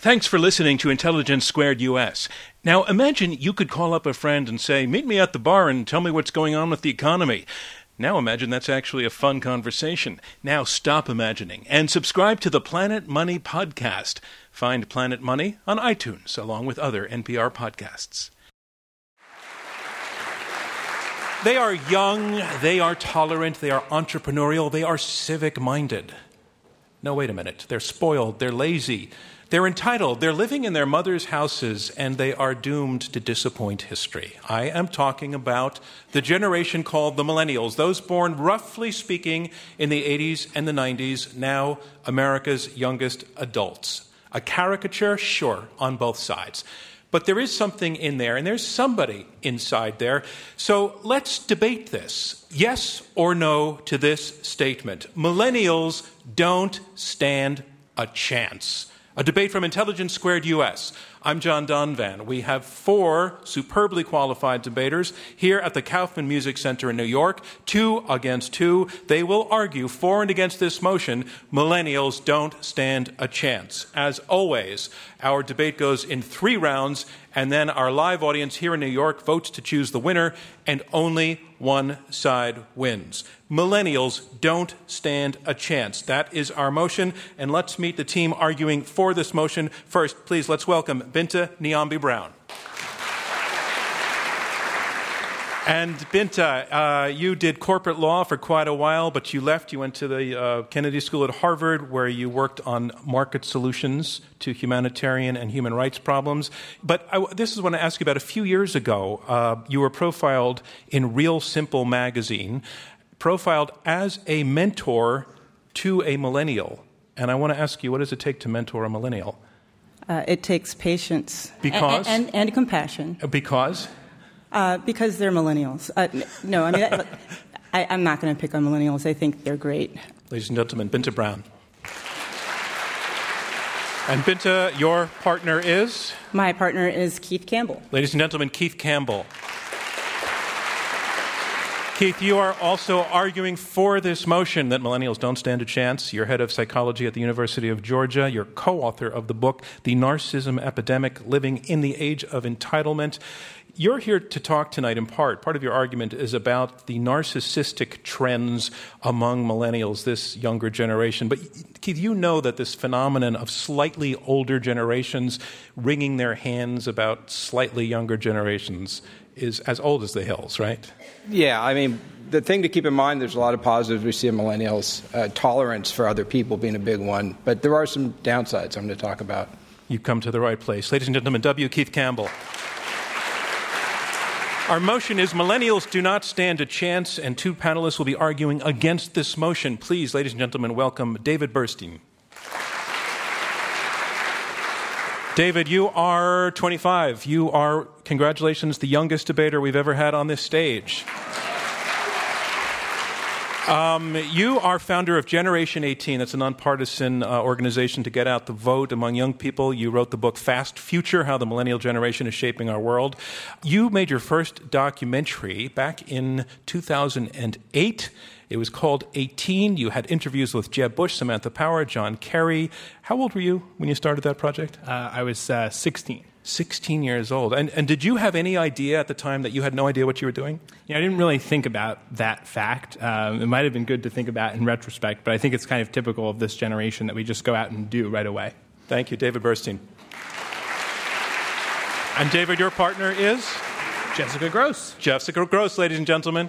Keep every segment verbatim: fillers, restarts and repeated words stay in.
Thanks for listening to Intelligence Squared U S. Now, imagine you could call up a friend and say, meet me at the bar and tell me what's going on with the economy. Now imagine that's actually a fun conversation. Now stop imagining and subscribe to the Planet Money podcast. Find Planet Money on iTunes, along with other N P R podcasts. They are young, they are tolerant, they are entrepreneurial, they are civic-minded. No, wait a minute. They're spoiled, they're lazy, they're entitled, they're living in their mother's houses, and they are doomed to disappoint history. I am talking about the generation called the millennials, those born, roughly speaking, in the eighties and the nineties, now America's youngest adults. A caricature? Sure, on both sides. But there is something in there, and there's somebody inside there. So let's debate this. Yes or no to this statement. Millennials don't stand a chance. A debate from Intelligence Squared U S. I'm John Donvan. We have four superbly qualified debaters here at the Kaufman Music Center in New York, two against two. They will argue for and against this motion, millennials don't stand a chance. As always, our debate goes in three rounds, and then our live audience here in New York votes to choose the winner, and only one side wins. Millennials don't stand a chance. That is our motion, and let's meet the team arguing for this motion. First, please, let's welcome Binta Niambi-Brown. And Binta, uh, you did corporate law for quite a while, but you left. You went to the uh, Kennedy School at Harvard, where you worked on market solutions to humanitarian and human rights problems. But I, this is what I asked you about. A few years ago, uh, you were profiled in Real Simple magazine, profiled as a mentor to a millennial. And I want to ask you, what does it take to mentor a millennial? Uh, it takes patience. Because? And, and, and compassion. Because? Uh, because they're millennials. Uh, no, I mean, that, I, I'm not going to pick on millennials. I think they're great. Ladies and gentlemen, Binta Brown. And Binta, your partner is? My partner is Keith Campbell. Ladies and gentlemen, Keith Campbell. Keith, you are also arguing for this motion that millennials don't stand a chance. You're head of psychology at the University of Georgia. You're co-author of the book, The Narcissism Epidemic, Living in the Age of Entitlement. You're here to talk tonight in part. Part of your argument is about the narcissistic trends among millennials, this younger generation. But, Keith, you know that this phenomenon of slightly older generations wringing their hands about slightly younger generations is as old as the hills, right? Yeah, I mean, the thing to keep in mind, there's a lot of positives we see in millennials, uh, tolerance for other people being a big one. But there are some downsides I'm going to talk about. You've come to the right place. Ladies and gentlemen, W. Keith Campbell. Our motion is millennials do not stand a chance, and two panelists will be arguing against this motion. Please, ladies and gentlemen, welcome David Burstein. David, you are twenty-five. You are, congratulations, the youngest debater we've ever had on this stage. Um, you are founder of Generation eighteen. That's a nonpartisan uh, organization to get out the vote among young people. You wrote the book Fast Future, How the Millennial Generation is Shaping Our World. You made your first documentary back in two thousand eight. It was called eighteen. You had interviews with Jeb Bush, Samantha Power, John Kerry. How old were you when you started that project? Uh, I was uh, sixteen. sixteen years old. And, and did you have any idea at the time that you had no idea what you were doing? Yeah, I didn't really think about that fact. Um, it might have been good to think about in retrospect, but I think it's kind of typical of this generation that we just go out and do right away. Thank you, David Burstein. And David, your partner is? Jessica Gross. Jessica Gross, ladies and gentlemen.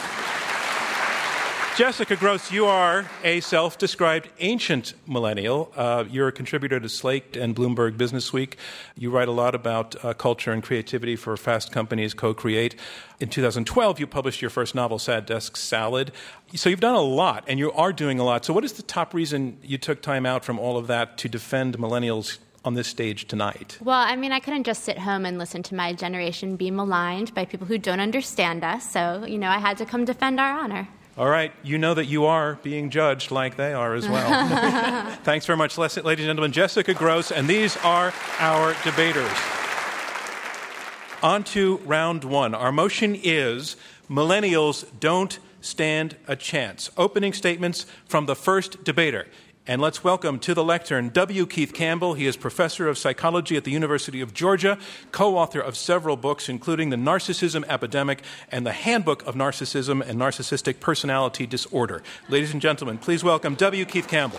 Jessica Gross, you are a self-described ancient millennial. Uh, you're a contributor to Slate and Bloomberg Businessweek. You write a lot about uh, culture and creativity for Fast Company's Co-Create. In two thousand twelve, you published your first novel, Sad Desk Salad. So you've done a lot, and you are doing a lot. So what is the top reason you took time out from all of that to defend millennials on this stage tonight? Well, I mean, I couldn't just sit home and listen to my generation be maligned by people who don't understand us. So, you know, I had to come defend our honor. All right. You know that you are being judged like they are as well. Thanks very much, ladies and gentlemen. Jessica Gross, and these are our debaters. On to round one. Our motion is millennials don't stand a chance. Opening statements from the first debater. And let's welcome to the lectern W. Keith Campbell. He is professor of psychology at the University of Georgia, co-author of several books, including The Narcissism Epidemic and The Handbook of Narcissism and Narcissistic Personality Disorder. Ladies and gentlemen, please welcome W. Keith Campbell.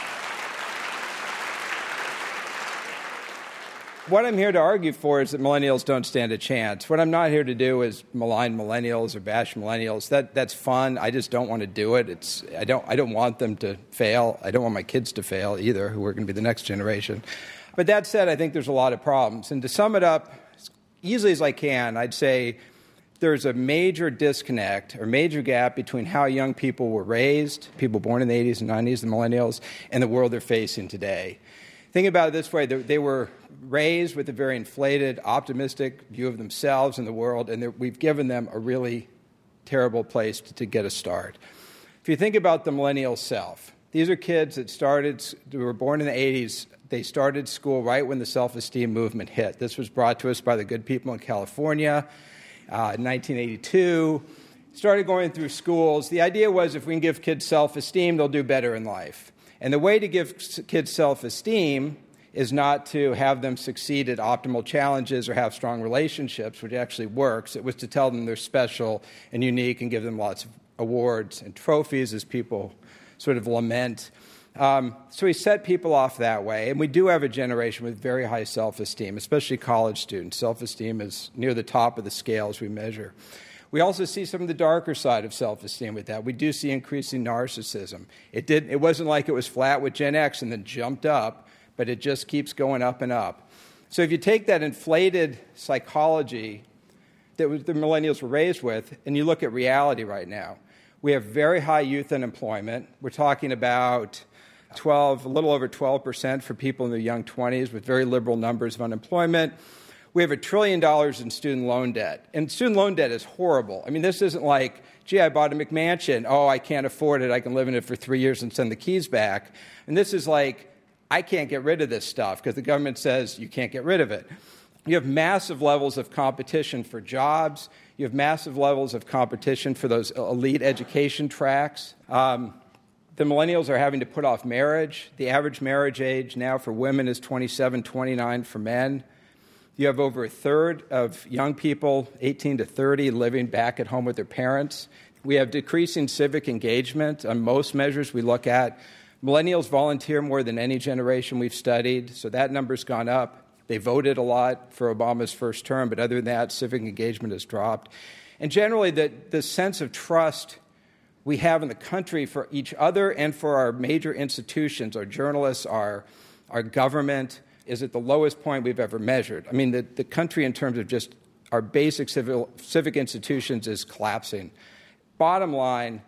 What I'm here to argue for is that millennials don't stand a chance. What I'm not here to do is malign millennials or bash millennials. That that's fun. I just don't want to do it. It's I don't I don't want them to fail. I don't want my kids to fail either, who are going to be the next generation. But that said, I think there's a lot of problems. And to sum it up as easily as I can, I'd say there's a major disconnect or major gap between how young people were raised, people born in the eighties and nineties, the millennials, and the world they're facing today. Think about it this way. They were raised with a very inflated, optimistic view of themselves and the world, and we've given them a really terrible place to, to get a start. If you think about the millennial self, these are kids that started, who were born in the eighties. They started school right when the self-esteem movement hit. This was brought to us by the good people in California uh, in nineteen eighty-two. Started going through schools. The idea was if we can give kids self-esteem, they'll do better in life. And the way to give kids self-esteem is not to have them succeed at optimal challenges or have strong relationships, which actually works. It was to tell them they're special and unique and give them lots of awards and trophies, as people sort of lament. Um, so we set people off that way. And we do have a generation with very high self-esteem, especially college students. Self-esteem is near the top of the scale as we measure. We also see some of the darker side of self-esteem with that. We do see increasing narcissism. It did. It wasn't like it was flat with Gen X and then jumped up, but it just keeps going up and up. So if you take that inflated psychology that the millennials were raised with, and you look at reality right now, we have very high youth unemployment. We're talking about twelve, a little over twelve percent for people in their young twenties with very liberal numbers of unemployment. We have a trillion dollars in student loan debt. And student loan debt is horrible. I mean, this isn't like, gee, I bought a McMansion. Oh, I can't afford it. I can live in it for three years and send the keys back. And this is like, I can't get rid of this stuff because the government says you can't get rid of it. You have massive levels of competition for jobs. You have massive levels of competition for those elite education tracks. Um, the millennials are having to put off marriage. The average marriage age now for women is twenty-seven, twenty-nine for men. You have over a third of young people, eighteen to thirty, living back at home with their parents. We have decreasing civic engagement on most measures we look at. Millennials volunteer more than any generation we've studied, so that number's gone up. They voted a lot for Obama's first term, but other than that, civic engagement has dropped. And generally, the, the sense of trust we have in the country for each other and for our major institutions, our journalists, our, our government, is at the lowest point we've ever measured. I mean, the, the country in terms of just our basic civil, civic institutions is collapsing. Bottom line,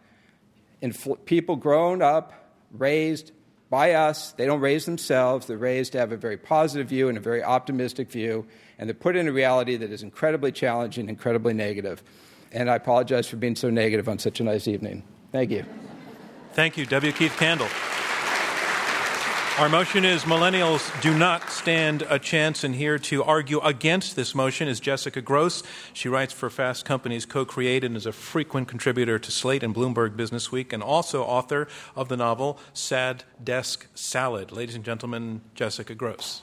infl- people grown up, raised by us, they don't raise themselves, they're raised to have a very positive view and a very optimistic view, and they're put in a reality that is incredibly challenging, incredibly negative. And I apologize for being so negative on such a nice evening. Thank you. Thank you, W. Keith Campbell. Our motion is millennials do not stand a chance, and here to argue against this motion is Jessica Gross. She writes for Fast Company's Co-Create and is a frequent contributor to Slate and Bloomberg Businessweek, and also author of the novel Sad Desk Salad. Ladies and gentlemen, Jessica Gross.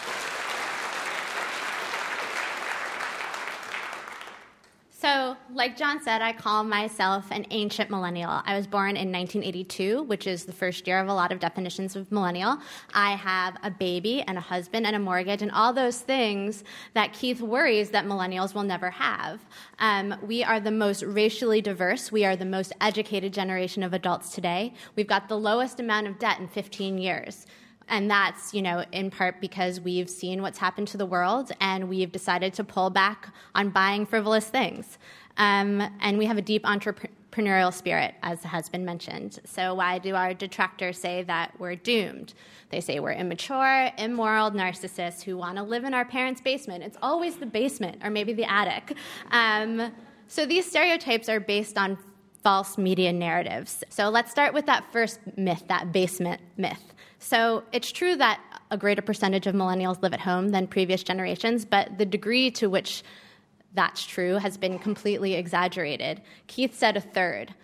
So, like John said, I call myself an ancient millennial. I was born in nineteen eighty-two, which is the first year of a lot of definitions of millennial. I have a baby and a husband and a mortgage and all those things that Keith worries that millennials will never have. Um, we are the most racially diverse. We are the most educated generation of adults today. We've got the lowest amount of debt in fifteen years. And that's, you know, in part because we've seen what's happened to the world and we've decided to pull back on buying frivolous things. Um, and we have a deep entrepreneurial spirit, as has been mentioned. So why do our detractors say that we're doomed? They say we're immature, immoral narcissists who want to live in our parents' basement. It's always the basement or maybe the attic. Um, so these stereotypes are based on false media narratives. So let's start with that first myth, that basement myth. So it's true that a greater percentage of millennials live at home than previous generations, but the degree to which that's true has been completely exaggerated. Keith said a third.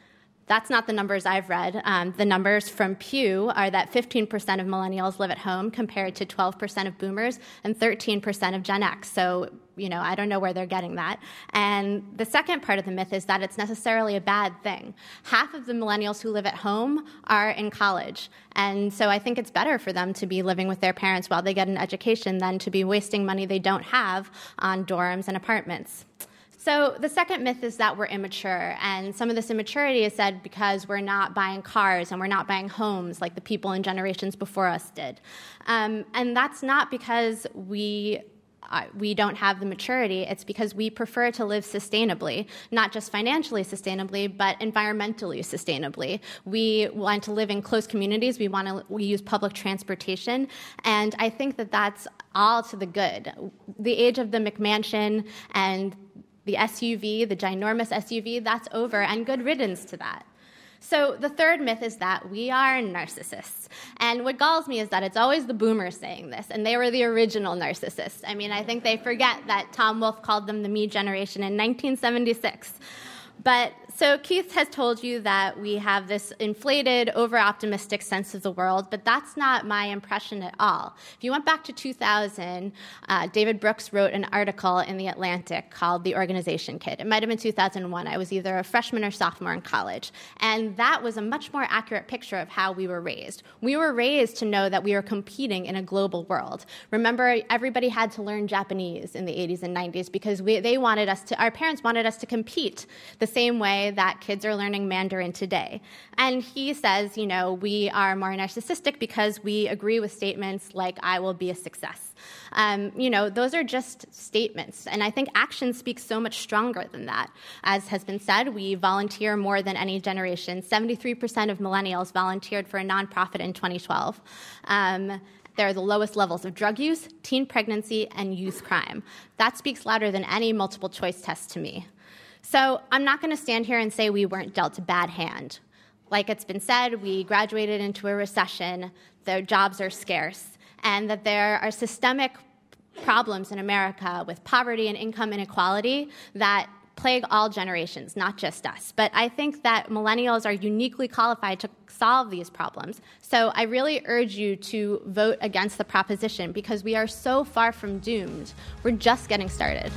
That's not the numbers I've read. Um, the numbers from Pew are that fifteen percent of millennials live at home compared to twelve percent of boomers and thirteen percent of Gen X. So, you know, I don't know where they're getting that. And the second part of the myth is that it's necessarily a bad thing. Half of the millennials who live at home are in college. And so I think it's better for them to be living with their parents while they get an education than to be wasting money they don't have on dorms and apartments. So the second myth is that we're immature, and some of this immaturity is said because we're not buying cars and we're not buying homes like the people in generations before us did. Um, and that's not because we uh, we don't have the maturity. It's because we prefer to live sustainably, not just financially sustainably, but environmentally sustainably. We want to live in close communities. We want to we use public transportation, and I think that that's all to the good. The age of the McMansion and the S U V, the ginormous S U V, that's over, and good riddance to that. So the third myth is that we are narcissists. And what galls me is that it's always the boomers saying this, and they were the original narcissists. I mean, I think they forget that Tom Wolfe called them the me generation in nineteen seventy-six. But so Keith has told you that we have this inflated, over-optimistic sense of the world, but that's not my impression at all. If you went back to two thousand, uh, David Brooks wrote an article in The Atlantic called The Organization Kid. It might have been two thousand one. I was either a freshman or sophomore in college. And that was a much more accurate picture of how we were raised. We were raised to know that we were competing in a global world. Remember, everybody had to learn Japanese in the eighties and nineties because we, they wanted us to, our parents wanted us to compete the same way that kids are learning Mandarin today. And he says, you know, we are more narcissistic because we agree with statements like, I will be a success. Um, you know, those are just statements. And I think action speaks so much stronger than that. As has been said, we volunteer more than any generation. seventy-three percent of millennials volunteered for a nonprofit in twenty twelve. Um, There are the lowest levels of drug use, teen pregnancy, and youth crime. That speaks louder than any multiple choice test to me. So I'm not going to stand here and say we weren't dealt a bad hand. Like it's been said, we graduated into a recession, the jobs are scarce, and that there are systemic problems in America with poverty and income inequality that plague all generations, not just us. But I think that millennials are uniquely qualified to solve these problems. So I really urge you to vote against the proposition because we are so far from doomed. We're just getting started.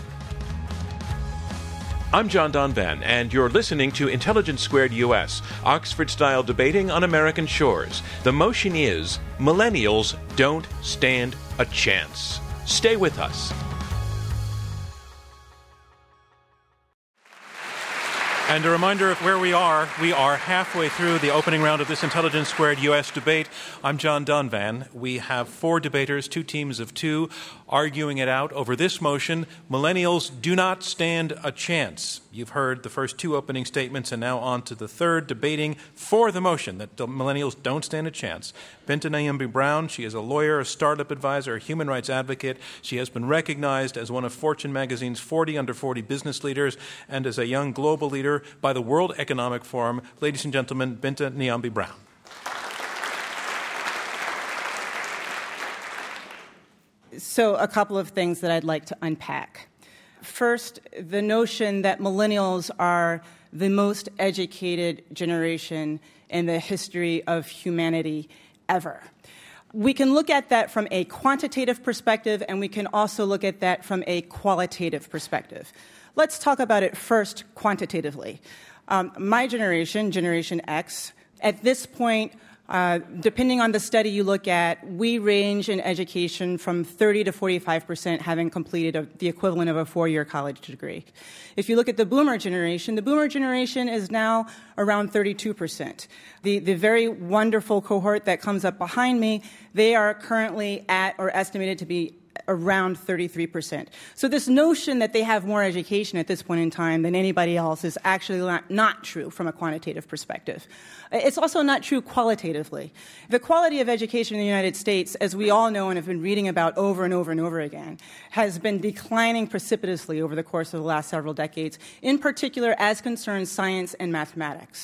I'm John Donvan, and you're listening to Intelligence Squared U S, Oxford-style debating on American shores. The motion is, millennials don't stand a chance. Stay with us. And a reminder of where we are. We are halfway through the opening round of this Intelligence Squared U S debate. I'm John Donvan. We have four debaters, two teams of two, arguing it out over this motion, millennials do not stand a chance. You've heard the first two opening statements, and now on to the third, debating for the motion that millennials don't stand a chance. Binta Niambi Brown, she is a lawyer, a startup advisor, a human rights advocate. She has been recognized as one of Fortune magazine's forty under forty business leaders and as a young global leader by the World Economic Forum. Ladies and gentlemen, Binta Niambi Brown. So a couple of things that I'd like to unpack. First, the notion that millennials are the most educated generation in the history of humanity ever. We can look at that from a quantitative perspective, and we can also look at that from a qualitative perspective. Let's talk about it first quantitatively. Um, my generation, Generation X, at this point, Uh, depending on the study you look at, we range in education from thirty to forty-five percent having completed a, the equivalent of a four-year college degree. If you look at the boomer generation, the boomer generation is now around thirty-two percent. The, the very wonderful cohort that comes up behind me, they are currently at or estimated to be around thirty-three percent. So this notion that they have more education at this point in time than anybody else is actually not, not true from a quantitative perspective. It's also not true qualitatively. The quality of education in the United States, as we all know and have been reading about over and over and over again, has been declining precipitously over the course of the last several decades, in particular as concerns science and mathematics.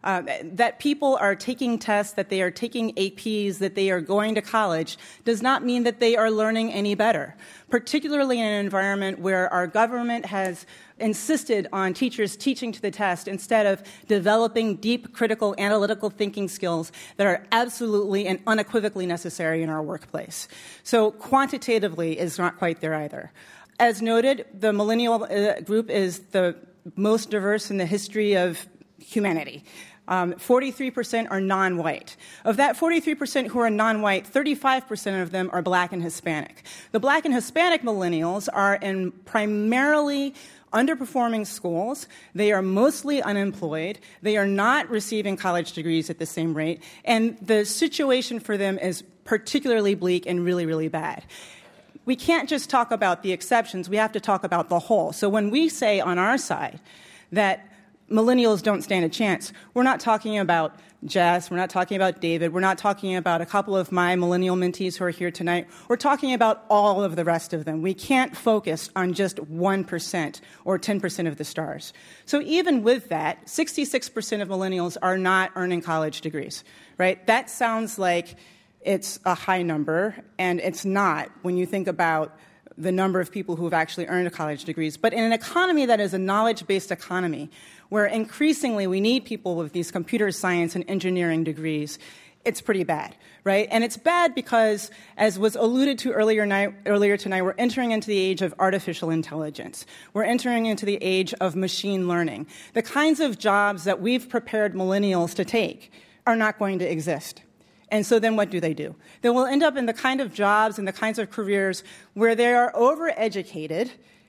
Uh, that people are taking tests, that they are taking A Ps, that they are going to college, does not mean that they are learning any better, particularly in an environment where our government has insisted on teachers teaching to the test instead of developing deep, critical, analytical thinking skills that are absolutely and unequivocally necessary in our workplace. So quantitatively is not quite there either. As noted, the millennial uh, group is the most diverse in the history of humanity. Um, forty-three percent are non-white. Of that forty-three percent who are non-white, thirty-five percent of them are black and Hispanic. The black and Hispanic millennials are in primarily underperforming schools. They are mostly unemployed. They are not receiving college degrees at the same rate. And the situation for them is particularly bleak and really, really bad. We can't just talk about the exceptions. We have to talk about the whole. So when we say on our side that millennials don't stand a chance, we're not talking about Jess, we're not talking about David, we're not talking about a couple of my millennial mentees who are here tonight. We're talking about all of the rest of them. We can't focus on just one percent or ten percent of the stars. So even with that, sixty-six percent of millennials are not earning college degrees, right? That sounds like it's a high number, and it's not when you think about the number of people who have actually earned college degrees. But in an economy that is a knowledge-based economy, where increasingly we need people with these computer science and engineering degrees, it's pretty bad, right? And it's bad because, as was alluded to earlier, night, earlier tonight, we're entering into the age of artificial intelligence. We're entering into the age of machine learning. The kinds of jobs that we've prepared millennials to take are not going to exist. And so then what do they do? They will end up in the kind of jobs and the kinds of careers where they are overeducated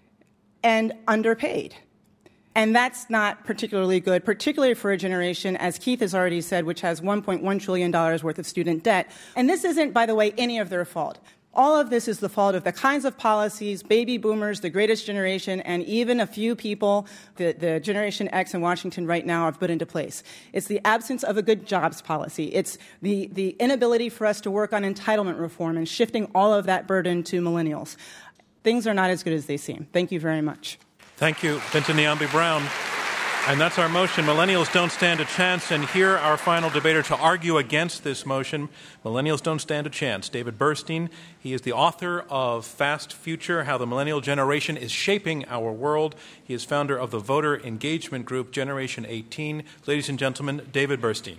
and underpaid. And that's not particularly good, particularly for a generation, as Keith has already said, which has one point one trillion dollars worth of student debt. And this isn't, by the way, any of their fault. All of this is the fault of the kinds of policies baby boomers, the greatest generation, and even a few people, the, the Generation X in Washington right now, have put into place. It's the absence of a good jobs policy. It's the, the inability for us to work on entitlement reform and shifting all of that burden to millennials. Things are not as good as they seem. Thank you very much. Thank you, Binta Niambi-Brown. And that's our motion. Millennials don't stand a chance. And here, our final debater to argue against this motion, Millennials don't stand a chance, David Burstein. He is the author of Fast Future, How the Millennial Generation is Shaping Our World. He is founder of the voter engagement group Generation eighteen. Ladies and gentlemen, David Burstein.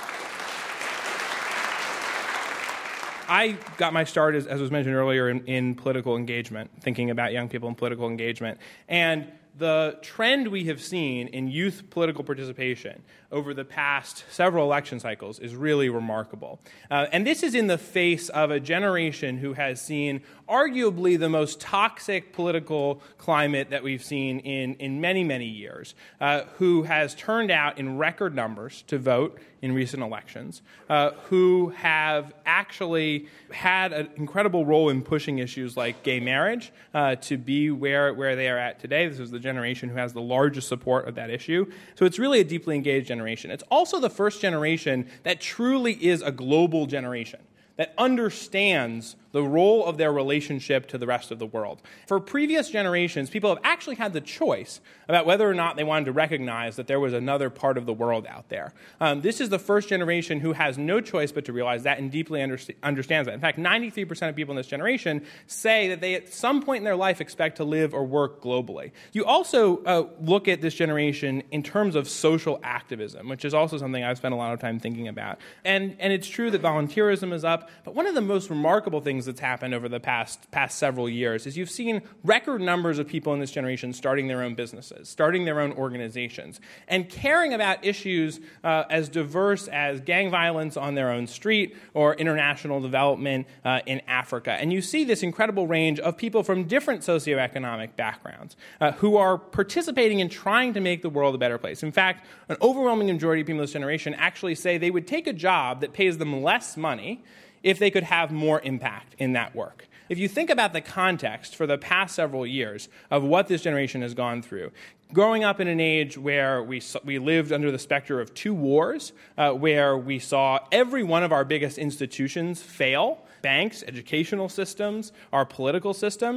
I got my start, as, as was mentioned earlier, in, in political engagement, thinking about young people in political engagement. And the trend we have seen in youth political participation over the past several election cycles is really remarkable. Uh, and this is in the face of a generation who has seen arguably the most toxic political climate that we've seen in, in many, many years, uh, who has turned out in record numbers to vote in recent elections, uh, who have actually had an incredible role in pushing issues like gay marriage uh, to be where, where they are at today. This is the generation who has the largest support of that issue. So it's really a deeply engaged generation. It's also the first generation that truly is a global generation, that understands the role of their relationship to the rest of the world. For previous generations, people have actually had the choice about whether or not they wanted to recognize that there was another part of the world out there. Um, this is the first generation who has no choice but to realize that and deeply underst- understands that. In fact, ninety-three percent of people in this generation say that they at some point in their life expect to live or work globally. You also uh, look at this generation in terms of social activism, which is also something I've spent a lot of time thinking about. And, and it's true that volunteerism is up, but one of the most remarkable things that's happened over the past past several years is you've seen record numbers of people in this generation starting their own businesses, starting their own organizations, and caring about issues uh, as diverse as gang violence on their own street or international development uh, in Africa. And you see this incredible range of people from different socioeconomic backgrounds uh, who are participating in trying to make the world a better place. In fact, an overwhelming majority of people in this generation actually say they would take a job that pays them less money if they could have more impact in that work. If you think about the context for the past several years of what this generation has gone through, growing up in an age where we we lived under the specter of two wars, uh, where we saw every one of our biggest institutions fail, banks, educational systems, our political system,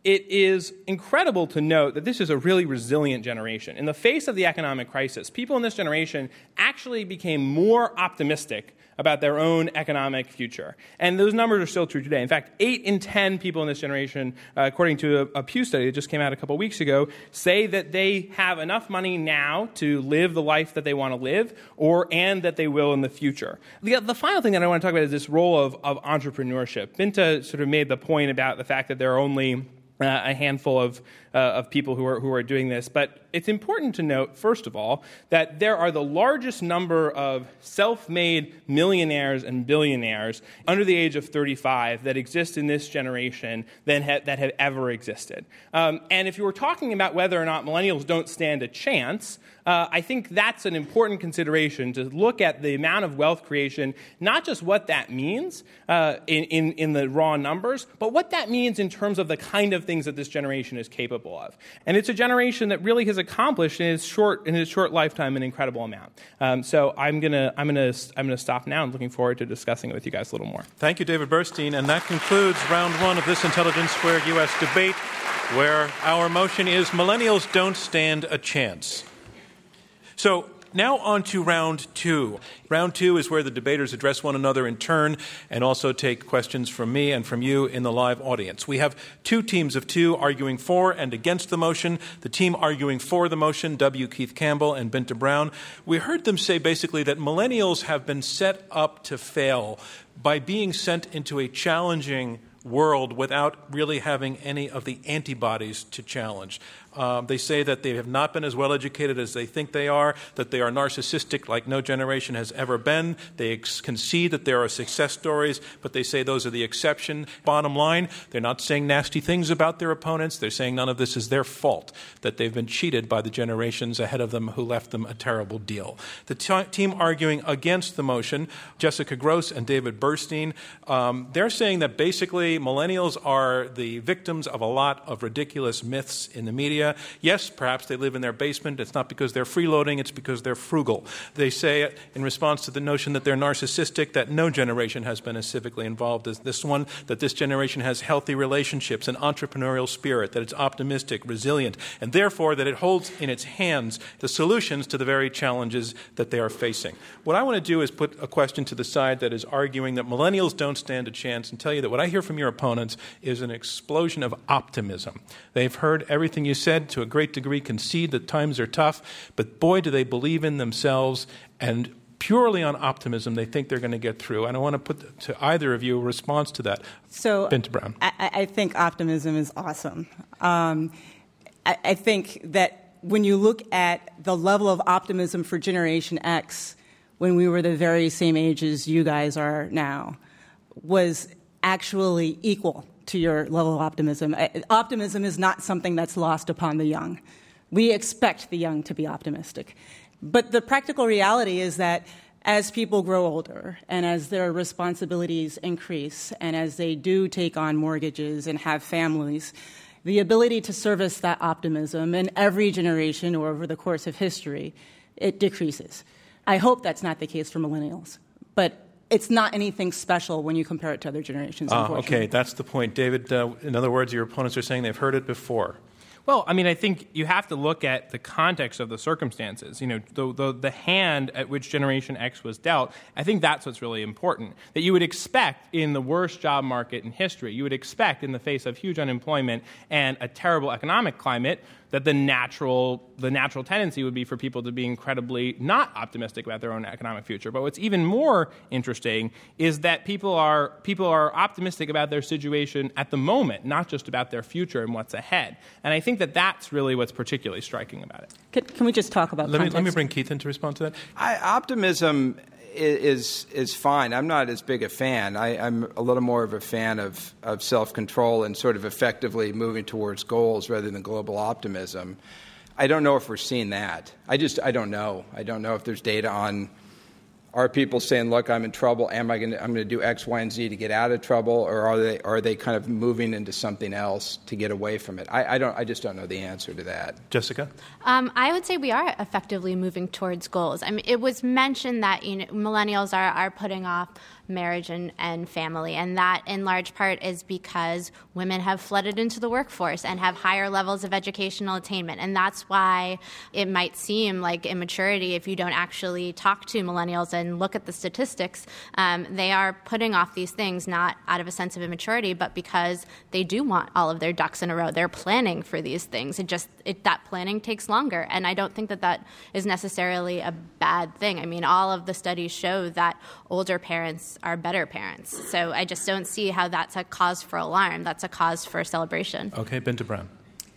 it is incredible to note that this is a really resilient generation. In the face of the economic crisis, people in this generation actually became more optimistic about their own economic future. And those numbers are still true today. In fact, eight in ten people in this generation, uh, according to a, a Pew study that just came out a couple weeks ago, say that they have enough money now to live the life that they want to live, or and that they will in the future. The, the final thing that I want to talk about is this role of, of entrepreneurship. Binta sort of made the point about the fact that there are only Uh, a handful of uh, of people who are who are doing this, but it's important to note, first of all, that there are the largest number of self-made millionaires and billionaires under the age of thirty-five that exist in this generation than ha- that have ever existed. Um, and if you were talking about whether or not millennials don't stand a chance, uh, I think that's an important consideration to look at the amount of wealth creation, not just what that means uh, in, in in the raw numbers, but what that means in terms of the kind of things that this generation is capable of. And it's a generation that really has accomplished in its short in its short lifetime an incredible amount. Um, so I'm gonna I'm gonna I'm gonna stop now. I'm looking forward to discussing it with you guys a little more. Thank you, David Burstein, and that concludes round one of this Intelligence Squared U S debate, where our motion is millennials don't stand a chance. So now on to round two. Round two is where the debaters address one another in turn and also take questions from me and from you in the live audience. We have two teams of two arguing for and against the motion. The team arguing for the motion, W. Keith Campbell and Binta Brown, we heard them say basically that millennials have been set up to fail by being sent into a challenging world without really having any of the antibodies to challenge. Um, they say that they have not been as well educated as they think they are, that they are narcissistic like no generation has ever been. They ex- concede that there are success stories, but they say those are the exception. Bottom line, they're not saying nasty things about their opponents. They're saying none of this is their fault, that they've been cheated by the generations ahead of them who left them a terrible deal. The t- team arguing against the motion, Jessica Gross and David Burstein, um, they're saying that basically millennials are the victims of a lot of ridiculous myths in the media. Yes, perhaps they live in their basement. It's not because they're freeloading. It's because they're frugal. They say, in response to the notion that they're narcissistic, that no generation has been as civically involved as this one, that this generation has healthy relationships, an entrepreneurial spirit, that it's optimistic, resilient, and therefore that it holds in its hands the solutions to the very challenges that they are facing. What I want to do is put a question to the side that is arguing that millennials don't stand a chance and tell you that what I hear from your opponents is an explosion of optimism. They've heard everything you said, to a great degree concede that times are tough, but boy, do they believe in themselves, and purely on optimism, they think they're going to get through. And I want to put to either of you a response to that. So Binta Brown. I, I think optimism is awesome. Um, I, I think that when you look at the level of optimism for Generation X, when we were the very same age as you guys are now, was actually equal to your level of optimism. Optimism is not something that's lost upon the young. We expect the young to be optimistic. But the practical reality is that as people grow older and as their responsibilities increase and as they do take on mortgages and have families, the ability to service that optimism in every generation or over the course of history, it decreases. I hope that's not the case for millennials. But it's not anything special when you compare it to other generations, uh, unfortunately. Okay, that's the point. David, uh, in other words, your opponents are saying they've heard it before. Well, I mean, I think you have to look at the context of the circumstances. You know, the, the the hand at which Generation X was dealt, I think that's what's really important. That you would expect in the worst job market in history, you would expect in the face of huge unemployment and a terrible economic climate, that the natural the natural tendency would be for people to be incredibly not optimistic about their own economic future. But what's even more interesting is that people are people are optimistic about their situation at the moment, not just about their future and what's ahead. And I think that that's really what's particularly striking about it. Can, can we just talk about let context? me let me bring Keith in to respond to that. I, optimism is is fine. I'm not as big a fan. I, I'm a little more of a fan of, of self-control and sort of effectively moving towards goals rather than global optimism. I don't know if we're seeing that. I just I don't know. I don't know if there's data on, are people saying, look, I'm in trouble, am I going to I'm going to do X, Y, and Z to get out of trouble, or are they are they kind of moving into something else to get away from it? I, I don't I just don't know the answer to that. Jessica? Um, I would say we are effectively moving towards goals. I mean, it was mentioned that you know, millennials are, are putting off marriage and, and family. And that, in large part, is because women have flooded into the workforce and have higher levels of educational attainment. And that's why it might seem like immaturity if you don't actually talk to millennials and look at the statistics. Um, they are putting off these things not out of a sense of immaturity, but because they do want all of their ducks in a row. They're planning for these things. It just it, that planning takes longer. And I don't think that that is necessarily a bad thing. I mean, all of the studies show that older parents are better parents. So I just don't see how that's a cause for alarm. That's a cause for celebration. Okay, Binta Brown.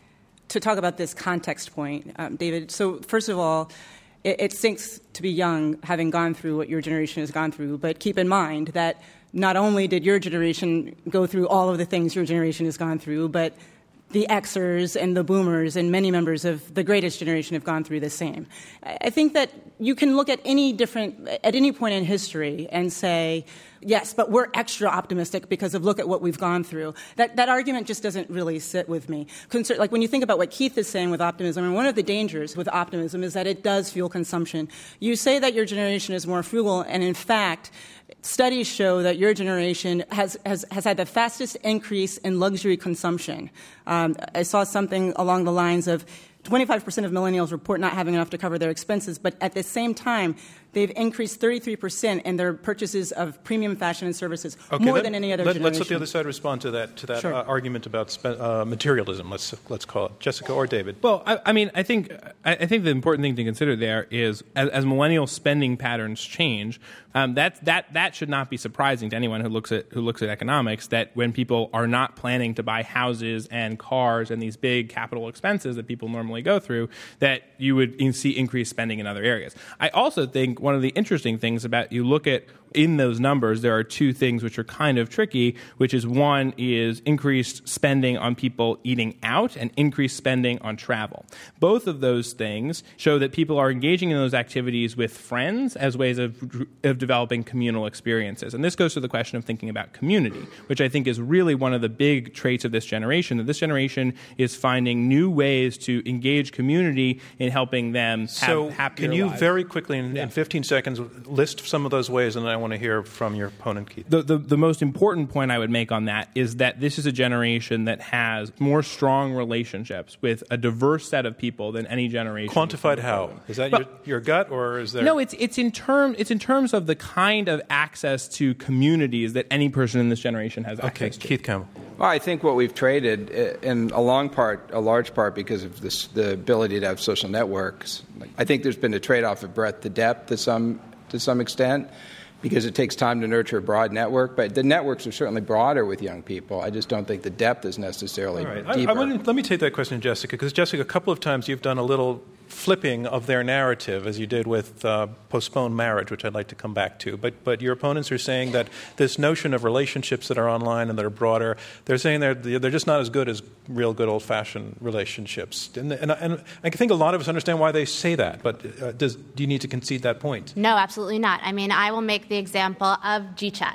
To talk about this context point, um, David, so first of all, it, it stinks to be young having gone through what your generation has gone through, but keep in mind that not only did your generation go through all of the things your generation has gone through, but the Xers and the Boomers and many members of the greatest generation have gone through the same. I think that you can look at any different, at any point in history and say, yes, but we're extra optimistic because of look at what we've gone through. That that argument just doesn't really sit with me. Concer- like when you think about what Keith is saying with optimism, and one of the dangers with optimism is that it does fuel consumption. You say that your generation is more frugal, and in fact, studies show that your generation has, has, has had the fastest increase in luxury consumption. Um, I saw something along the lines of twenty-five percent of millennials report not having enough to cover their expenses, but at the same time, they've increased thirty-three percent in their purchases of premium fashion and services, okay, more let, than any other let, generation. Let's let the other side respond to that to that Sure. uh, argument about spe- uh, materialism. Let's let's call it Jessica or David. Well, I, I mean, I think I, I think the important thing to consider there is as, as millennial spending patterns change, um, that that that should not be surprising to anyone who looks at who looks at economics. That when people are not planning to buy houses and cars and these big capital expenses that people normally go through, that you would in- see increased spending in other areas. I also think one of the interesting things about you look at in those numbers, there are two things which are kind of tricky, which is one is increased spending on people eating out and increased spending on travel. Both of those things show that people are engaging in those activities with friends as ways of, of developing communal experiences. And this goes to the question of thinking about community, which I think is really one of the big traits of this generation, that this generation is finding new ways to engage community in helping them have so happier can you lives. very quickly, in, Yeah. in fifteen seconds, list some of those ways, and then I want to hear from your opponent, Keith. The, the, the most important point I would make on that is that this is a generation that has more strong relationships with a diverse set of people than any generation. Quantified how? Is that Well, your, your gut, or is there... No, it's it's in term it's in terms of the kind of access to communities that any person in this generation has Okay, access to. Keith Campbell. Well, I think what we've traded, uh, in a long part, a large part, because of this, the ability to have social networks. I think there's been a trade-off of breadth to depth to some to some extent, because it takes time to nurture a broad network. But the networks are certainly broader with young people. I just don't think the depth is necessarily All right. I, deeper. I wanna, let me take that question, Jessica, because, Jessica, a couple of times you've done a little flipping of their narrative, as you did with uh, postponed marriage, which I'd like to come back to. But but your opponents are saying that this notion of relationships that are online and that are broader, they're saying they're they're just not as good as real good old-fashioned relationships. And, and, and I think a lot of us understand why they say that, but uh, does, do you need to concede that point? No, absolutely not. I mean, I will make the example of GChat.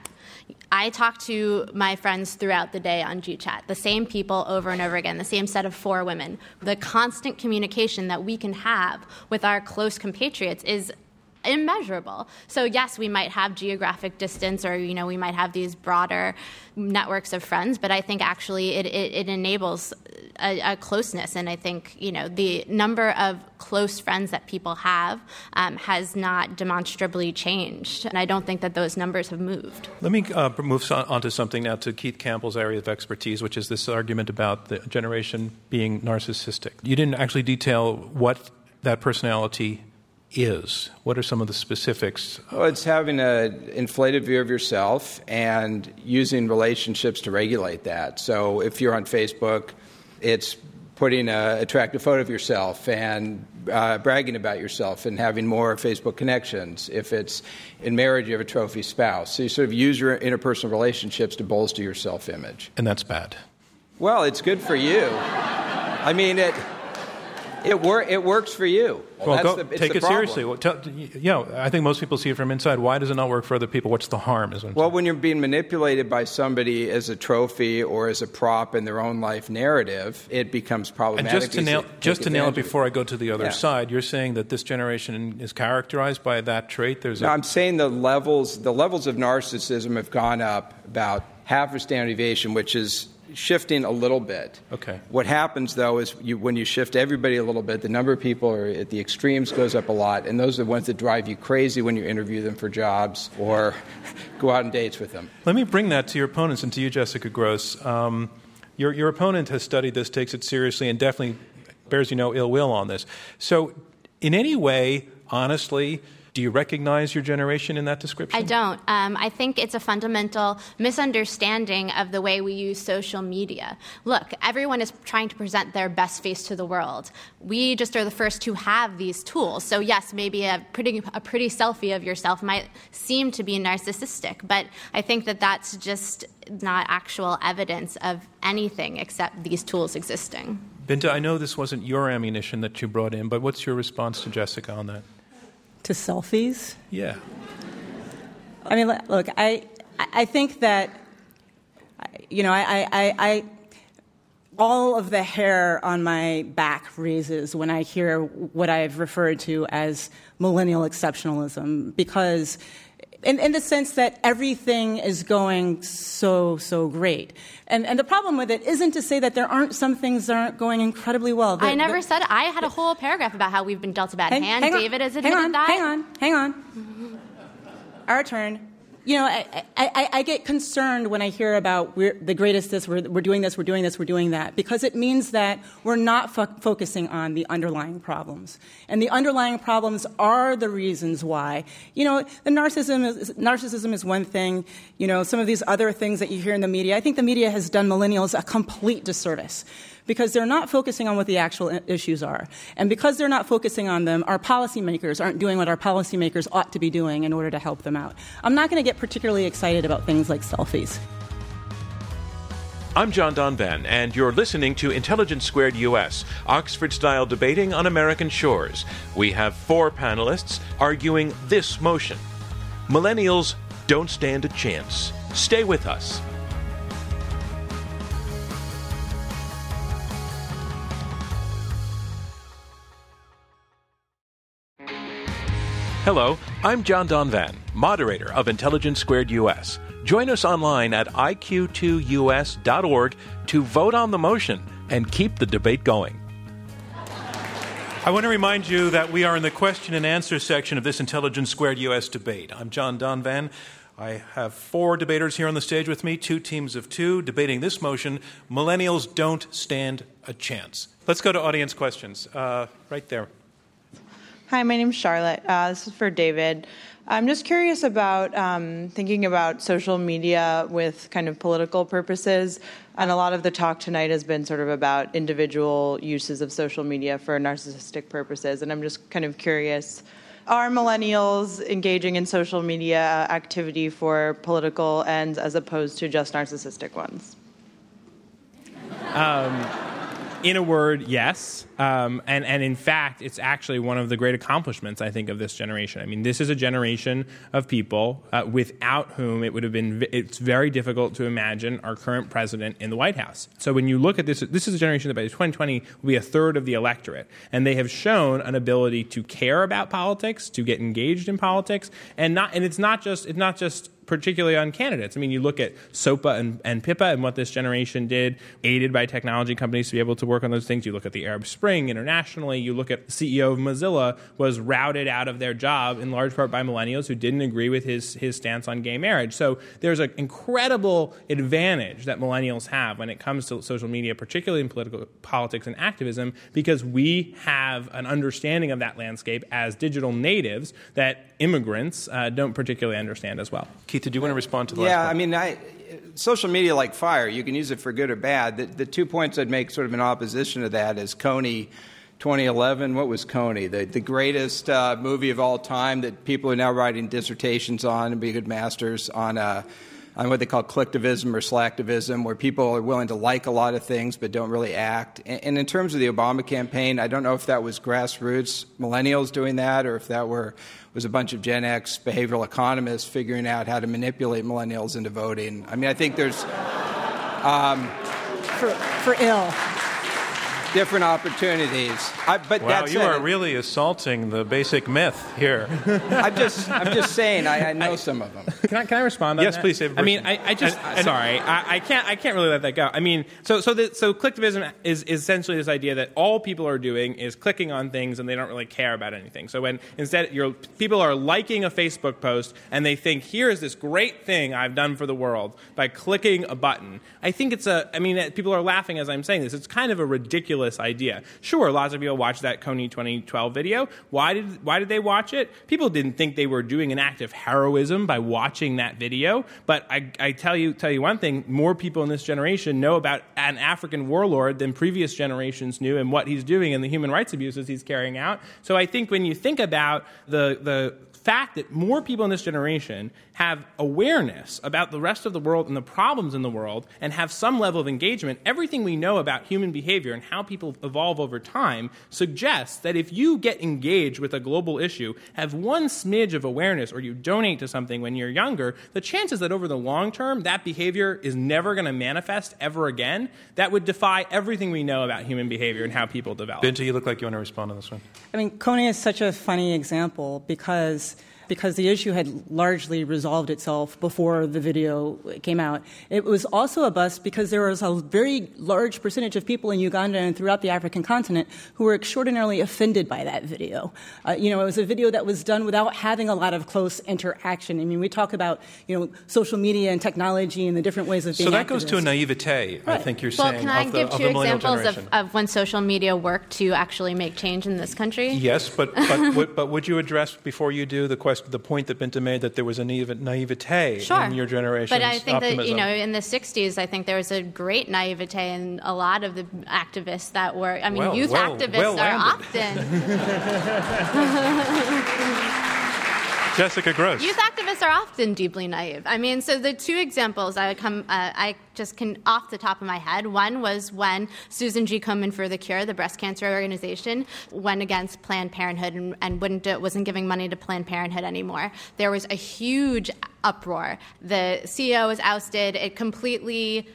I talk to my friends throughout the day on GChat, the same people over and over again, the same set of four women. The constant communication that we can have with our close compatriots is immeasurable. So yes, we might have geographic distance, or you know, we might have these broader networks of friends, but I think actually it, it, it enables a, a closeness. And I think you know the number of close friends that people have um, has not demonstrably changed, and I don't think that those numbers have moved. Let me uh, move on to something now, to Keith Campbell's area of expertise, which is this argument about the generation being narcissistic. You didn't actually detail what that personality is. What are some of the specifics? Well, it's having an inflated view of yourself and using relationships to regulate that. So if you're on Facebook, it's putting an attractive photo of yourself and uh, bragging about yourself and having more Facebook connections. If it's in marriage, you have a trophy spouse. So you sort of use your interpersonal relationships to bolster your self-image. And that's bad. Well, it's good for you. I mean, it... It, wor- it works for you. Well, well go, the, take it problem. seriously. Well, tell, you know, I think most people see it from inside. Why does it not work for other people? What's the harm? Is what well, when you're being manipulated by somebody as a trophy or as a prop in their own life narrative, it becomes problematic. And just to nail, just to nail it before I go to the other yeah. side, you're saying that this generation is characterized by that trait? There's no, a... I'm saying the levels, the levels of narcissism have gone up about half a standard deviation, which is shifting a little bit. Okay. What happens, though, is you, when you shift everybody a little bit, the number of people are at the extremes goes up a lot, and those are the ones that drive you crazy when you interview them for jobs or go out on dates with them. Let me bring that to your opponents and to you, Jessica Gross. Um, your, your opponent has studied this, takes it seriously, and definitely bears you no ill will on this. So in any way, honestly, do you recognize your generation in that description? I don't. Um, I think it's a fundamental misunderstanding of the way we use social media. Look, everyone is trying to present their best face to the world. We just are the first to have these tools. So yes, maybe a pretty a pretty selfie of yourself might seem to be narcissistic, but I think that that's just not actual evidence of anything except these tools existing. Binta, I know this wasn't your ammunition that you brought in, but what's your response to Jessica on that? To selfies? Yeah. I mean, look, I I think that, you know, I, I, I all of the hair on my back raises when I hear what I've referred to as millennial exceptionalism, because in, in the sense that everything is going so, so great. And and the problem with it isn't to say that there aren't some things that aren't going incredibly well. The, I never the, said it. I had a whole paragraph about how we've been dealt a bad hang, hand. hang David has admitted hang on, that. Hang on, hang on. Our turn. You know, I, I, I get concerned when I hear about we're the greatest this, we're, we're doing this, we're doing this, we're doing that, because it means that we're not fo- focusing on the underlying problems. And the underlying problems are the reasons why. You know, the narcissism is, narcissism is one thing. You know, some of these other things that you hear in the media, I think the media has done millennials a complete disservice, because they're not focusing on what the actual issues are. And because they're not focusing on them, our policymakers aren't doing what our policymakers ought to be doing in order to help them out. I'm not going to get particularly excited about things like selfies. I'm John Donvan, and you're listening to Intelligence Squared U S, Oxford-style debating on American shores. We have four panelists arguing this motion: millennials don't stand a chance. Stay with us. Hello, I'm John Donvan, moderator of Intelligence Squared U S. Join us online at I Q two U S dot org to vote on the motion and keep the debate going. I want to remind you that we are in the question and answer section of this Intelligence Squared U S debate. I'm John Donvan. I have four debaters here on the stage with me, two teams of two, debating this motion: millennials don't stand a chance. Let's go to audience questions. Uh, right there. Hi, my name's Charlotte. Uh, this is for David. I'm just curious about um, thinking about social media with kind of political purposes. And a lot of the talk tonight has been sort of about individual uses of social media for narcissistic purposes. And I'm just kind of curious, are millennials engaging in social media activity for political ends as opposed to just narcissistic ones? Um, in a word, yes. Um, and, and in fact, it's actually one of the great accomplishments, I think, of this generation. I mean, this is a generation of people uh, without whom it would have been, it's very difficult to imagine our current president in the White House. So when you look at this, this is a generation that by twenty twenty will be a third of the electorate. And they have shown an ability to care about politics, to get engaged in politics, and not, and it's not just, it's not just particularly on candidates. I mean, you look at SOPA and, and PIPA and what this generation did, aided by technology companies to be able to work on those things. You look at the Arab Spring internationally. You look at the C E O of Mozilla was routed out of their job in large part by millennials who didn't agree with his, his stance on gay marriage. So there's an incredible advantage that millennials have when it comes to social media, particularly in political politics and activism, because we have an understanding of that landscape as digital natives that immigrants uh, don't particularly understand as well. Keith, did you want to respond to the yeah, last I mean, I, social media like fire. You can use it for good or bad. The, the two points I'd make sort of in opposition to that is Coney twenty eleven. What was Coney? The, the greatest uh, movie of all time that people are now writing dissertations on and being good masters on uh, on what they call collectivism or slacktivism, where people are willing to like a lot of things but don't really act. And, and in terms of the Obama campaign, I don't know if that was grassroots millennials doing that or if that were was a bunch of Gen X behavioral economists figuring out how to manipulate millennials into voting. I mean, I think there's um, for, for ill. different opportunities. I, but wow, that's you it. are really assaulting the basic myth here. I'm just, I'm just saying. I, I know I, some of them. Can I, can I respond on yes, that? please. David I mean, I, I just and, and, sorry, I, I can't, I can't really let that go. I mean, so, so, the, so collectivism is, is essentially this idea that all people are doing is clicking on things and they don't really care about anything. So when instead you're, people are liking a Facebook post and they think, here is this great thing I've done for the world by clicking a button. I think it's a. I mean, people are laughing as I'm saying this. It's kind of a ridiculous idea. Sure, lots of people watched that Kony twenty twelve video. Why did why did they watch it? People didn't think they were doing an act of heroism by watching that video. But I, I tell you tell you one thing: more people in this generation know about an African warlord than previous generations knew, and what he's doing and the human rights abuses he's carrying out. So I think when you think about the the fact that more people in this generation have awareness about the rest of the world and the problems in the world and have some level of engagement, everything we know about human behavior and how people evolve over time suggests that if you get engaged with a global issue, have one smidge of awareness, or you donate to something when you're younger, the chances that over the long term that behavior is never going to manifest ever again, that would defy everything we know about human behavior and how people develop. Binta, you look like you want to respond to this one. I mean, Kony is such a funny example because because the issue had largely resolved itself before the video came out. It was also a bust because there was a very large percentage of people in Uganda and throughout the African continent who were extraordinarily offended by that video. Uh, you know, it was a video that was done without having a lot of close interaction. I mean, we talk about, you know, social media and technology and the different ways of being So that activists. goes to a naivete, right. I think you're well, saying, can I of the, give of two the millennial examples generation. of, of when social media worked to actually make change in this country? Yes, but but, would, but would you address, before you do, the question, the point that Binta made that there was a naive, naivete sure. in your generation's But I think optimism. that, you know, in the sixties, I think there was a great naivete in a lot of the activists that were, I mean, well, youth well, activists well are often... Jessica Gross. Youth activists are often deeply naive. I mean, so the two examples I would come, uh, I just can, off the top of my head. One was when Susan G. Komen for the Cure, the breast cancer organization, went against Planned Parenthood and, and wouldn't do, wasn't giving money to Planned Parenthood anymore. There was a huge uproar. The C E O was ousted. It completely...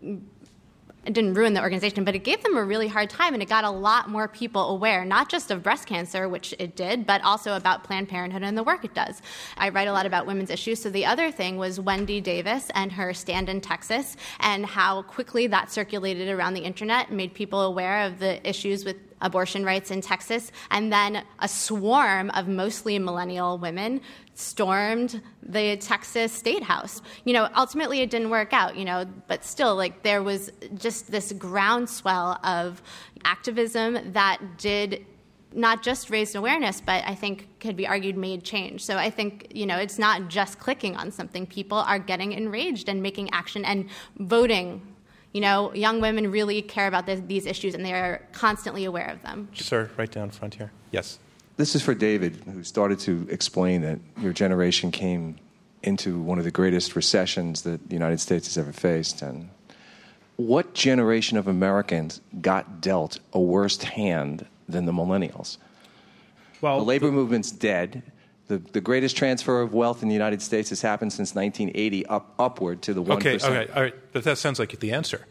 It didn't ruin the organization, but it gave them a really hard time, and it got a lot more people aware, not just of breast cancer, which it did, but also about Planned Parenthood and the work it does. I write a lot about women's issues, so the other thing was Wendy Davis and her stand in Texas, and how quickly that circulated around the internet, made people aware of the issues with abortion rights in Texas, and then a swarm of mostly millennial women stormed the Texas State House. You know, ultimately it didn't work out, you know, but still, like, there was just this groundswell of activism that did not just raise awareness, but I think could be argued made change. So I think, you know, it's not just clicking on something. People are getting enraged and making action and voting. You know, young women really care about this, these issues, and they are constantly aware of them. Sir, right down front here. Yes. This is for David, who started to explain that your generation came into one of the greatest recessions that the United States has ever faced. And what generation of Americans got dealt a worse hand than the millennials? Well, the labor the- movement's dead. The, the greatest transfer of wealth in the United States has happened since nineteen eighty, up upward to the one Okay, percent. okay, all right. But that sounds like the answer.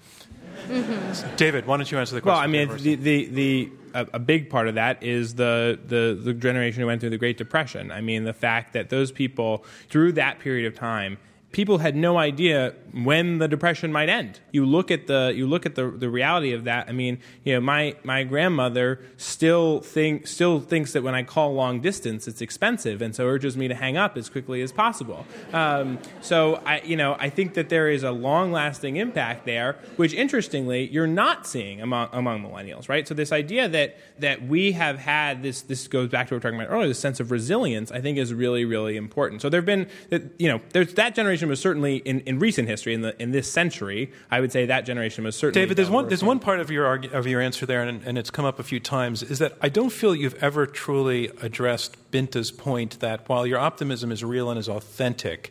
Mm-hmm. David, why don't you answer the Well, question? I mean, the, the, the, a, a big part of that is the, the, the generation who went through the Great Depression. I mean, the fact that those people, through that period of time, people had no idea when the Depression might end. You look at the you look at the, the reality of that. I mean, you know, my, my grandmother still think still thinks that when I call long distance, it's expensive, and so urges me to hang up as quickly as possible. Um, so I you know I think that there is a long lasting impact there, which interestingly you're not seeing among among millennials, right? So this idea that that we have had this this goes back to what we were talking about earlier, this sense of resilience, I think is really really important. So there've been you know there's that generation was certainly in, in recent history in the in this century, I would say that generation was certainly. David, there's one there's one part of your argu- of your answer there, and, and it's come up a few times, is that I don't feel you've ever truly addressed Binta's point that while your optimism is real and is authentic,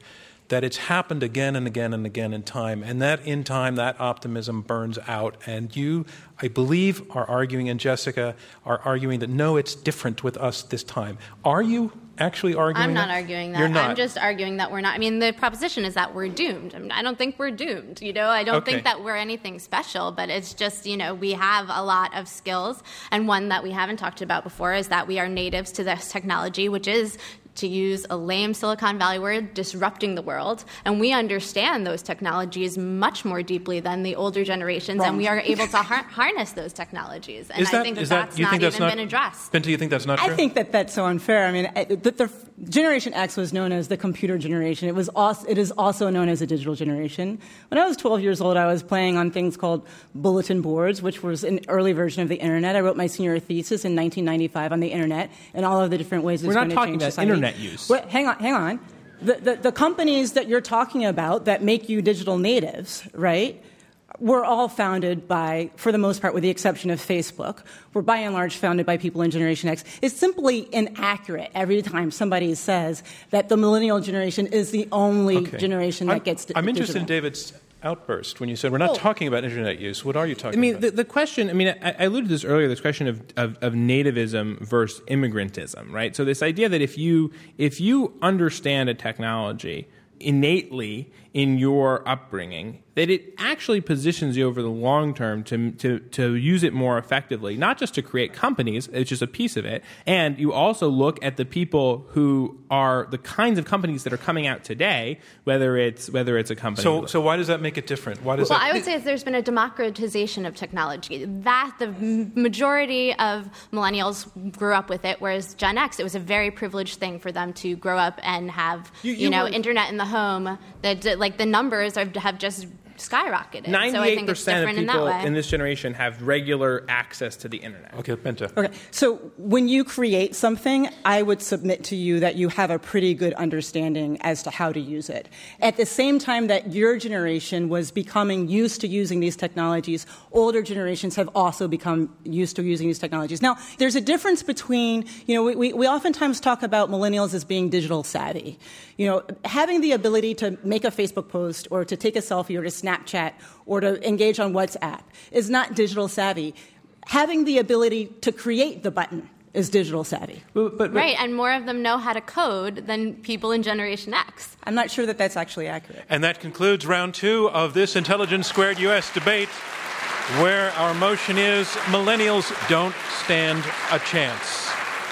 that it's happened again and again and again in time, and that in time that optimism burns out. And you, I believe, are arguing, and Jessica are arguing that no, it's different with us this time. Are you actually arguing I'm not that? arguing that. You're not. I'm just arguing that we're not. I mean, the proposition is that we're doomed. I mean, I don't think we're doomed. You know, I don't Okay. think that we're anything special, but it's just, you know, we have a lot of skills. And one that we haven't talked about before is that we are natives to this technology, which is, to use a lame Silicon Valley word, disrupting the world. And we understand those technologies much more deeply than the older generations, Wrong. and we are able to har- harness those technologies. And Is that, I think that is that, that's you not think that's even not, been addressed. Binta, you think that's not true? I think that that's so unfair. I mean, I- the, the Generation X was known as the computer generation. It was also, it is also known as a digital generation. When I was twelve years old, I was playing on things called bulletin boards, which was an early version of the internet. I wrote my senior thesis in nineteen ninety-five on the internet and all of the different ways it's We're going not to talking change about society. internet use. Wait, hang on, hang on. The, the, the companies that you're talking about that make you digital natives, right, were all founded by, for the most part, with the exception of Facebook, were by and large founded by people in Generation X. It's simply inaccurate every time somebody says that the millennial generation is the only Okay. generation that I'm, gets di- I'm interested in digital. David's outburst when you said we're not Well- talking about internet use. What are you talking I mean, about? the, the question, I mean, I, I alluded to this earlier, this question of, of, of nativism versus immigrantism, right? So this idea that if you, if you understand a technology innately in your upbringing, that it actually positions you over the long term to, to, to use it more effectively, not just to create companies, it's just a piece of it, and you also look at the people who are the kinds of companies that are coming out today, whether it's whether it's a company. so, so why does that make it different? Why does Well, that? I would say there's been a democratization of technology. That the m- majority of millennials grew up with it, whereas Gen X, it was a very privileged thing for them to grow up and have, You- you, you know, were- internet in the home. That like the numbers are, have just skyrocketed. So I ninety-eight think it's percent of different in that people way. in this generation have regular access to the internet. Okay, Binta. Okay, so when you create something, I would submit to you that you have a pretty good understanding as to how to use it. At the same time that your generation was becoming used to using these technologies, older generations have also become used to using these technologies. Now, there's a difference between, you know, we, we, we oftentimes talk about millennials as being digital savvy. You know, having the ability to make a Facebook post or to take a selfie or to Snapchat or to engage on WhatsApp is not digital savvy. Having the ability to create the button is digital savvy. But, but, Right, and more of them know how to code than people in Generation X. I'm not sure that that's actually accurate. And that concludes round two of this Intelligence Squared U S debate, where our motion is millennials don't stand a chance.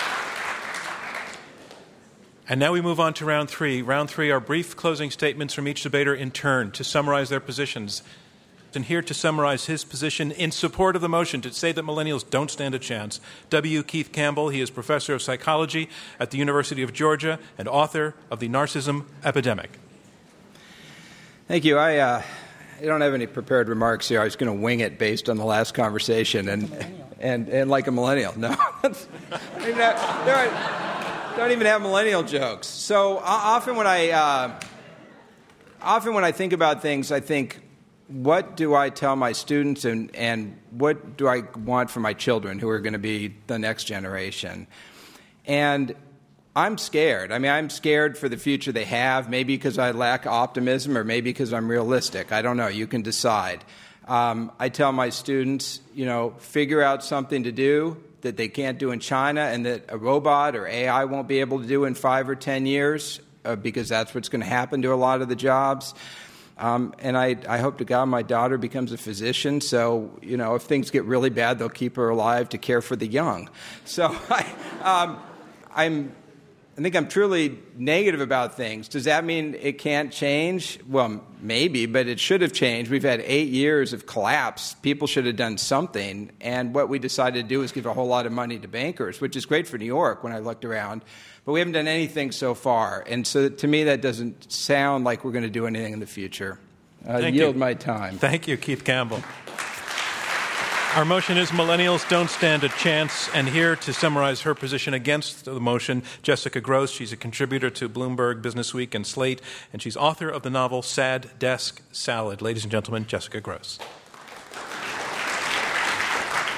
And now we move on to round three. Round three are brief closing statements from each debater in turn to summarize their positions. And here to summarize his position in support of the motion to say that millennials don't stand a chance, W. Keith Campbell. He is professor of psychology at the University of Georgia and author of The Narcissism Epidemic. Thank you. I, uh, I don't have any prepared remarks here. I was going to wing it based on the last conversation and and, and like a millennial. No. I don't even have, there are, don't even have millennial jokes. So uh, often when I uh, often when I think about things, I think, what do I tell my students and, and what do I want for my children who are going to be the next generation? And I'm scared. I mean, I'm scared for the future they have, maybe because I lack optimism or maybe because I'm realistic. I don't know. You can decide. Um, I tell my students, you know, figure out something to do that they can't do in China and that a robot or A I won't be able to do in five or ten years uh, because that's what's going to happen to a lot of the jobs. Um, and I, I hope to God my daughter becomes a physician, so, you know, if things get really bad, they'll keep her alive to care for the young. So I, um, I'm, I think I'm truly negative about things. Does that mean it can't change? Well, maybe, but it should have changed. We've had eight years of collapse. People should have done something. And what we decided to do is give a whole lot of money to bankers, which is great for New York when I looked around. But we haven't done anything so far. And so to me, that doesn't sound like we're going to do anything in the future. I Thank yield you. my time. Thank you, Keith Campbell. Our motion is millennials don't stand a chance. And here to summarize her position against the motion, Jessica Gross. She's a contributor to Bloomberg, Businessweek, and Slate, and she's author of the novel Sad Desk Salad. Ladies and gentlemen, Jessica Gross.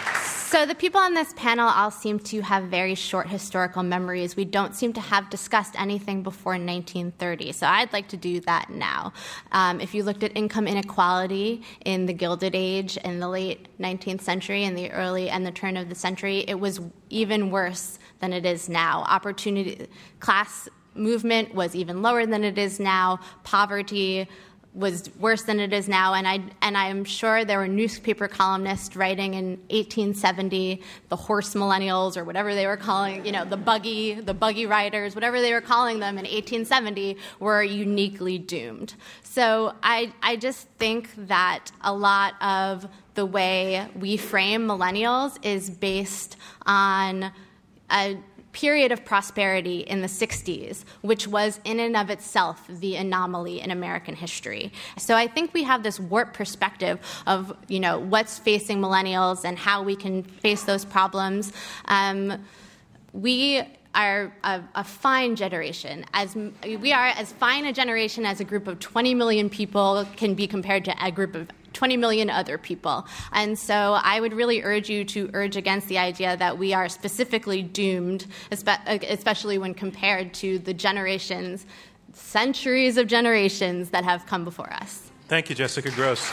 So the people on this panel all seem to have very short historical memories. We don't seem to have discussed anything before nineteen thirty, so I'd like to do that now. Um, if you looked at income inequality in the Gilded Age in the late nineteenth century and the early and the turn of the century, it was even worse than it is now. Opportunity class movement was even lower than it is now. Poverty was worse than it is now, and I and I'm sure there were newspaper columnists writing in eighteen seventy, the horse millennials or whatever they were calling, you know, the buggy, the buggy riders, whatever they were calling them in eighteen seventy, were uniquely doomed. So I I just think that a lot of the way we frame millennials is based on a period of prosperity in the sixties, which was in and of itself the anomaly in American history. So I think we have this warped perspective of, you know, what's facing millennials and how we can face those problems. Um, we are a, a fine generation. As we are as fine a generation as a group of twenty million people can be compared to a group of twenty million other people. And so I would really urge you to urge against the idea that we are specifically doomed, especially when compared to the generations, centuries of generations that have come before us. Thank you, Jessica Gross.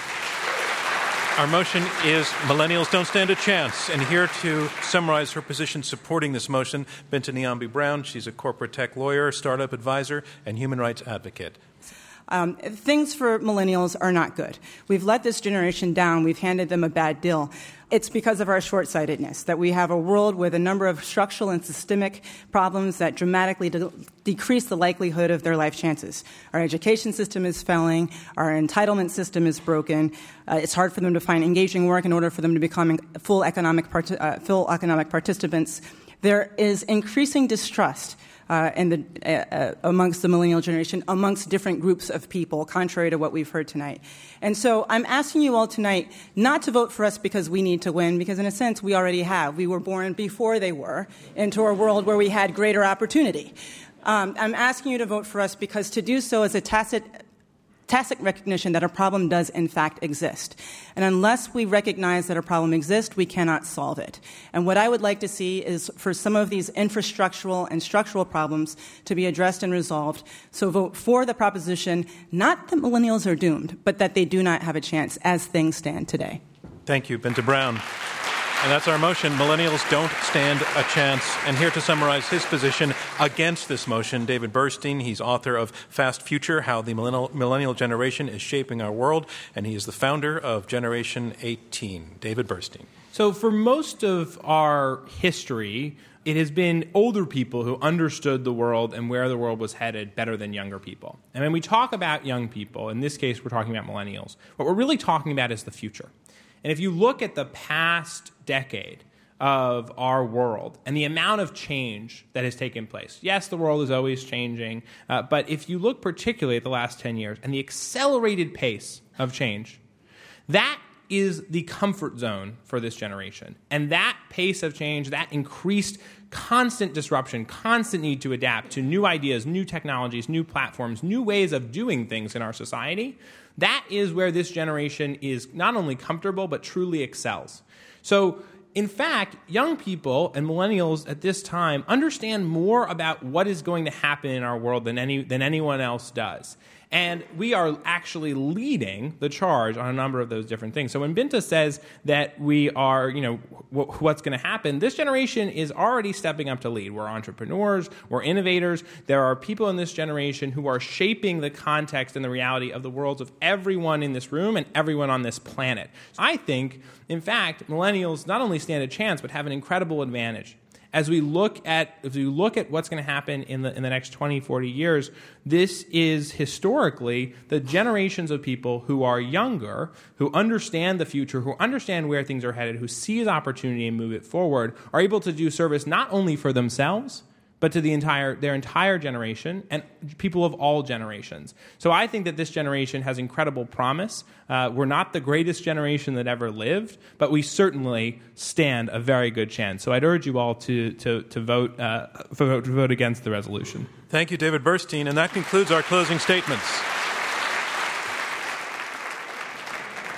Our motion is Millennials Don't Stand a Chance. And here to summarize her position supporting this motion, Binta Niambi-Brown. She's a corporate tech lawyer, startup advisor, and human rights advocate. Um, things for millennials are not good. We've let this generation down. We've handed them a bad deal. It's because of our short-sightedness that we have a world with a number of structural and systemic problems that dramatically de- decrease the likelihood of their life chances. Our education system is failing. Our entitlement system is broken. Uh, it's hard for them to find engaging work in order for them to become full economic, part- uh, full economic participants. There is increasing distrust Uh, in the, uh, uh, amongst the millennial generation, amongst different groups of people, contrary to what we've heard tonight. And so I'm asking you all tonight not to vote for us because we need to win, because in a sense we already have. We were born before they were into a world where we had greater opportunity. Um, I'm asking you to vote for us because to do so is a tacit tacit recognition that a problem does in fact exist. And unless we recognize that a problem exists, we cannot solve it. And what I would like to see is for some of these infrastructural and structural problems to be addressed and resolved. So vote for the proposition, not that millennials are doomed, but that they do not have a chance as things stand today. Thank you, Binta Brown. And that's our motion, Millennials Don't Stand a Chance. And here to summarize his position against this motion, David Burstein. He's author of Fast Future, How the Millennial, Millennial Generation is Shaping Our World, and he is the founder of Generation eighteen. David Burstein. So for most of our history, it has been older people who understood the world and where the world was headed better than younger people. And when we talk about young people, in this case we're talking about millennials, what we're really talking about is the future. And if you look at the past decade of our world and the amount of change that has taken place, yes, the world is always changing, uh, but if you look particularly at the last ten years and the accelerated pace of change, that is the comfort zone for this generation. And that pace of change, that increased constant disruption, constant need to adapt to new ideas, new technologies, new platforms, new ways of doing things in our society, that is where this generation is not only comfortable, but truly excels. So, in fact, young people and millennials at this time understand more about what is going to happen in our world than any than anyone else does. And we are actually leading the charge on a number of those different things. So when Binta says that we are, you know, wh- what's going to happen, this generation is already stepping up to lead. We're entrepreneurs, we're innovators. There are people in this generation who are shaping the context and the reality of the worlds of everyone in this room and everyone on this planet. I think, in fact, millennials not only stand a chance, but have an incredible advantage. As we look at as we look at what's going to happen in the in the next twenty, forty years, this is historically the generations of people who are younger, who understand the future, who understand where things are headed, who seize opportunity and move it forward, are able to do service not only for themselves, but to the entire their entire generation and people of all generations. So I think that this generation has incredible promise. Uh, we're not the greatest generation that ever lived, but we certainly stand a very good chance. So I'd urge you all to to to vote uh, vote to vote against the resolution. Thank you, David Burstein, and that concludes our closing statements.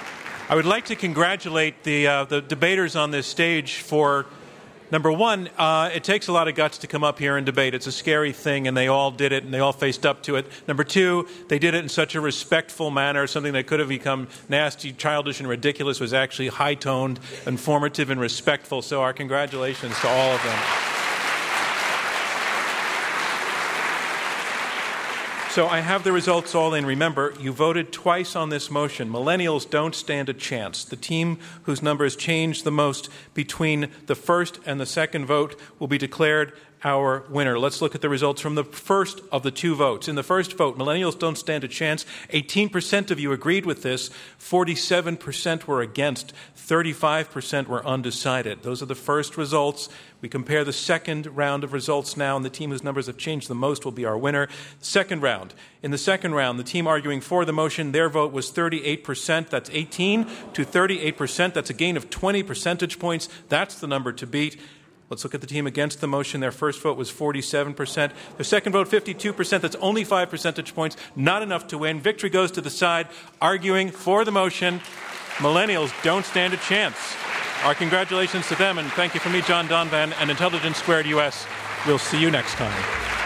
I would like to congratulate the uh, the debaters on this stage for, number one, uh, it takes a lot of guts to come up here and debate. It's a scary thing, and they all did it, and they all faced up to it. Number two, they did it in such a respectful manner. Something that could have become nasty, childish, and ridiculous was actually high-toned, informative, and respectful. So our congratulations to all of them. So I have the results all in. Remember, you voted twice on this motion. Millennials don't stand a chance. The team whose numbers changed the most between the first and the second vote will be declared our winner. Let's look at the results from the first of the two votes. In the first vote, millennials don't stand a chance. eighteen percent of you agreed with this. forty-seven percent were against. thirty-five percent were undecided. Those are the first results. We compare the second round of results now, and the team whose numbers have changed the most will be our winner. Second round. In the second round, the team arguing for the motion, their vote was thirty-eight percent. That's eighteen to thirty-eight percent. That's a gain of twenty percentage points. That's the number to beat. Let's look at the team against the motion. Their first vote was forty-seven percent. Their second vote, fifty-two percent. That's only five percentage points. Not enough to win. Victory goes to the side arguing for the motion. Millennials don't stand a chance. Our congratulations to them, and thank you from me, John Donvan, and Intelligence Squared U S. We'll see you next time.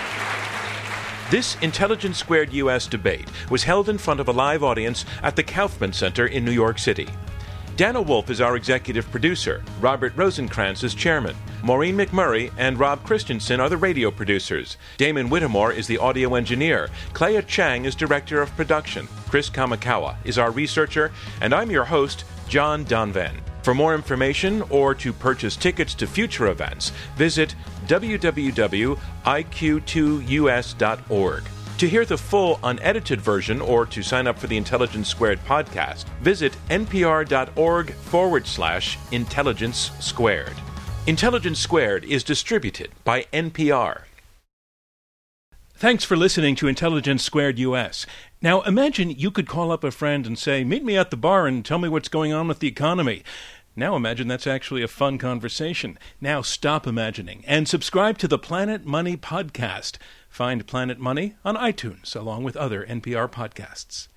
This Intelligence Squared U S debate was held in front of a live audience at the Kaufman Center in New York City. Dana Wolf is our executive producer. Robert Rosenkrantz is chairman. Maureen McMurray and Rob Christensen are the radio producers. Damon Whittemore is the audio engineer. Clea Chang is director of production. Chris Kamikawa is our researcher. And I'm your host, John Donvan. For more information or to purchase tickets to future events, visit w w w dot i q two u s dot org. To hear the full unedited version or to sign up for the Intelligence Squared podcast, visit npr.org forward slash intelligence squared. Intelligence Squared is distributed by N P R. Thanks for listening to Intelligence Squared U S. Now, imagine you could call up a friend and say, meet me at the bar and tell me what's going on with the economy. Now imagine that's actually a fun conversation. Now stop imagining and subscribe to the Planet Money podcast. Find Planet Money on iTunes along with other N P R podcasts.